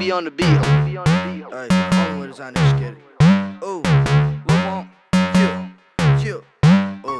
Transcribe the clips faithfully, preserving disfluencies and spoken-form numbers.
be on the beat. Be on the beat. Alright, only way to sign this shit. Ooh, what want? Chill, chill. Ooh,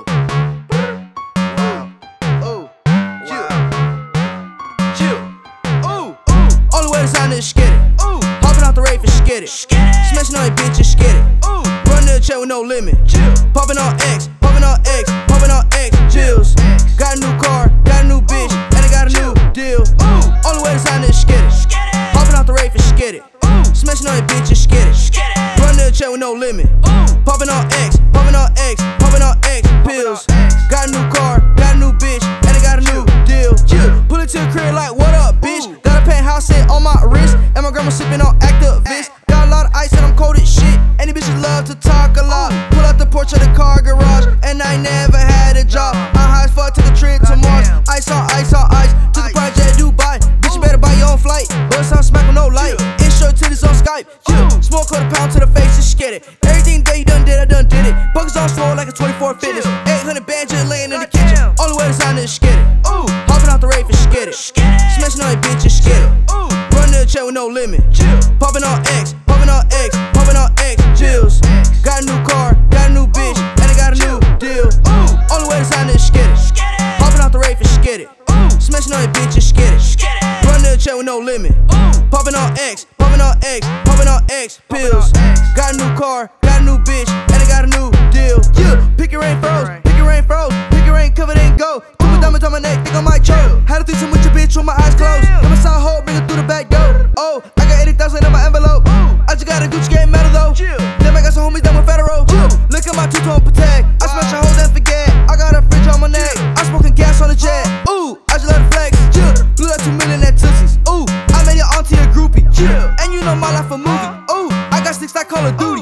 wow. Ooh, chill, chill. Ooh, ooh. Only way to sign this shit. Ooh, hopping out the rave for skid it. Smashing on your bitch and skid it. Ooh, running the check with no limit. Chill, popping on X, popping on X, popping on X. Chills. Got a new car, got a new bitch, and I got a new deal. Ooh, only way to sign this skid it. Hopping out the rave for skid it. Smashing on your bitch and skid it. Running the check with no limit. Popping on X, popping on X, popping on X pills. Got a new car, got a new bitch, and I got a new deal. Pull it to the crib like, what up, bitch? Got a penthouse set on my wrist, and my grandma sipping on Actavis. Got a lot of ice and I'm cold as shit. Any bitches love to talk a lot. Pull out the porch of the car garage, and I never had a job. I'm high as fuck, took a trip to Mars. Ice on ice on ice, took a project Dubai. Bitch, you better buy your own flight. Bust out smack with no light. Intro titties on Skype. Yeah. Smoke quarter pound to the face and skid it. Everything that you done did, I done did it. Buckets on swole like a twenty-four fitness. eight hundred bands just laying in the kitchen. Only way to sign this skid it. Ooh, hopping out the rave and skid it. Smashing on your bitch and skid it. Ooh, running the check with no limit. Popping on X, popping on X, popping on X. Chills. Got a new car, got a new bitch, and I got a new deal. Ooh, only way to sign this skid it. Hopping out the rave and skid it. Smashing on your bitch and skid it. Running the check with no limit. Popping on X, popping on X, popping on X pills. Got a new car, got a new bitch, and I got a new deal. Yeah, pick your rain froze, pick your rain froze, pick your rain covered and go. Two my diamonds on my neck, think I might choke. Had a threesome with your bitch with my eyes closed. Got my side hoe, bring it through the back door. Oh, I got eighty thousand in my envelope. I just got a Gucci game medal though. Then I got some homies down with federal. Look at my two-tone Patek. I smash a hoe and forget. I got a fridge on my neck. I smoking gas on the jet. Ooh, I just let it flex. Blew that two million at Tootsies. Ooh, I made your auntie a groupie. And you know my life a movie. Ooh, I got sticks like Call of Duty.